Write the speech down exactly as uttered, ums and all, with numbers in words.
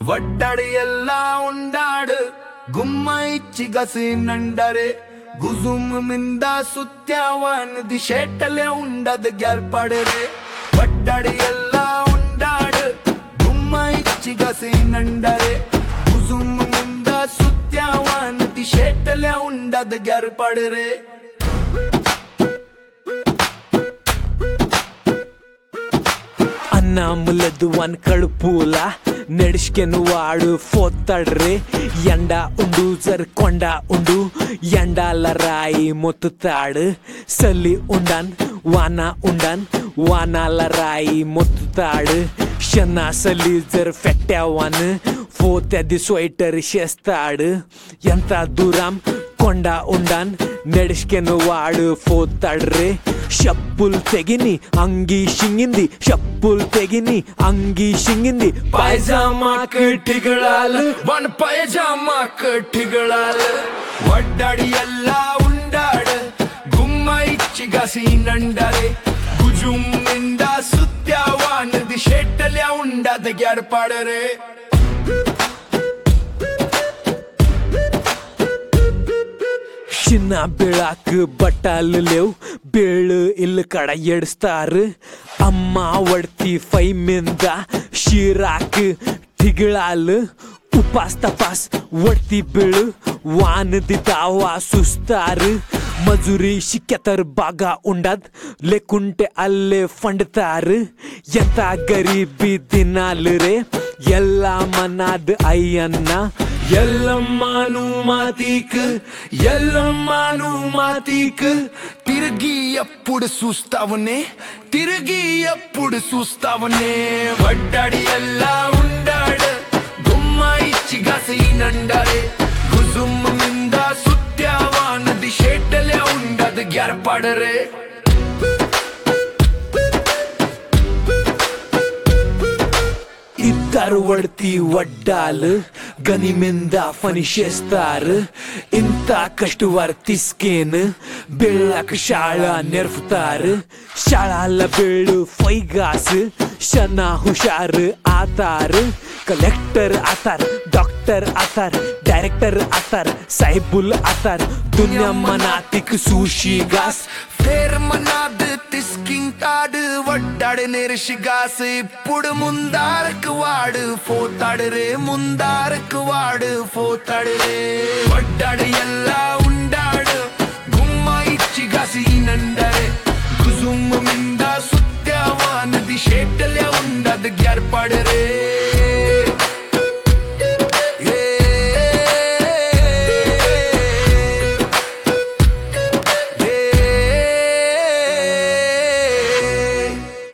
ಒಡ್ಡಡಿ ಎಲ್ಲ ಉಂಡಾಡು ಗುಮ್ಮ ಇಚ್ಚಿ ಗಸಿ ನಂಡರೆ ಗುಜುಮ್ ಮಿಂದ ಸುತ್ಯಾವನ್ ದಿಶೆಟ್ಟಲೆ ಉಂಡದ ಗೆರ್ಪಡರೆ ಒಡ್ಡಡಿ ಎಲ್ಲ ಉಂಡಾಡು ಗುಮ್ಮ ಇಚ್ಚಿ ಗಸಿ ನಂಡರೆ ಗುಜುಮ್ ಮಿಂದ ಸುತ್ಯಾವನ್ ದಿಶೆಟ್ಟಲೆ ಉಂಡದ ಗೆರ್ಪಡರೆ అన్నాములదు వన్ కడుపుల నడిష్కెను వాడు ఫోత్తడ్రే ఎండ ఉండు జర్ కొండ ఉండు ఎండాల రాయి మొత్తుతాడు సలి ఉండాన్ వాన ఉండాన్ వానాల రాయి మొత్తుతాడు షన్నా సలి జర్ ఫెట్టావన్ ఫోతది స్వెటర్ చేస్తాడు ఎంత దూరం కొండ ఉండాన్ నడిష్కెను వాడు ఫోత్తడ్రే షప్పులు తెగిని అంగి షింగింది షప్పులు తెగిని అంగి షింగింది ಪೈಜಾಮಾಕ್ ಟಿಗಳಾಲು ವನ್ ಪೈಜಾಮಾಕ್ ಟಿಗಳಾಲು ಒಡ್ಡಡಿ ಎಲ್ಲ ಉಂಡಾಡು ಗುಮ್ಮ ಇಚ್ಚಿ ಗಸಿ ನಂಡರೆ ಗುಜುಮ್ಮಿಂದ ಸುತ್ಯಾವಾನ್ ದಿಶೆಟ್ಟಲೆ ಉಂಡದ ಗೆರ್ಪಡರೆ చిన్న బేళాకు బట్టాలు లేవు బేళ్ళు ఇల్లు కడ ఎడుస్తారు అమ్మ వడ్తి ఫై మీద షీరాకు తిగిళాలు ఉపాస్ తపాస్ వడ్తి బేళ్ళు వానది దావా చూస్తారు మజూరి ಶಿಕ್ಕೆತರ್ బాగా ఉండద్ లేకుంటే అల్లే ఫండుతారు ఎంత గరీబీ దినాలు రే ಎಲ್ಲ ಮನಾದ್ ಅಯ್ಯನ್ನ ఎల్లమ్మాను మాతీక్ ఎల్లమ్మాను మాతీక్ తిరిగి ఎప్పుడు చూస్తావనే తిరిగి ఎప్పుడు చూస్తావనే వడ్డడి ఎలా ఉండాడు గుమ్మ ఇచ్చి గసి నండరే గుజుమ్ మింద సుత్యావాన్ దిశెట్టలే ఉండదు ಗೆರ್ಪಡರೆ ఇద్దరు వడ్తి వడ్డాలు గని మీద పని చేస్తారు ఇంత కష్టవర్ తీసుకేను బేళ్ళకు శాళ నేర్పుతారు శాళాల బేళ్ళు ఫైగాస్ ಶನ ಹುಷಾರ್ ಆತಾರ್ ಕಲೆಕ್ಟರ್ ಆತಾರ್ ಡಾಕ್ಟರ್ ಆತಾರ್ ಡೈರೆಕ್ಟರ್ ಆತಾರ್ ಸಾಹಿಬುಲ್ ಆತಾರ್ ದುನಿಯಾ ಮನಾತಿಕ್ ಸೂಶಿಗಾಸ್ ఫేర్ మనాద్ తిస్కింటాడు వడ్డాడు నేర్షిగాస్ ఇప్పుడు ముందారకు వాడు పోతాడు రే ముందారకు వాడు పోతాడు రే వడ్డాడు ఎలా ఉండాడు గుమ్మ ఇచ్చి గసి నండరే గుజుమ్ మింద సుత్యావాన్ దిశెట్టలే ఉండదు ಗೆರ್ಪಡರೆ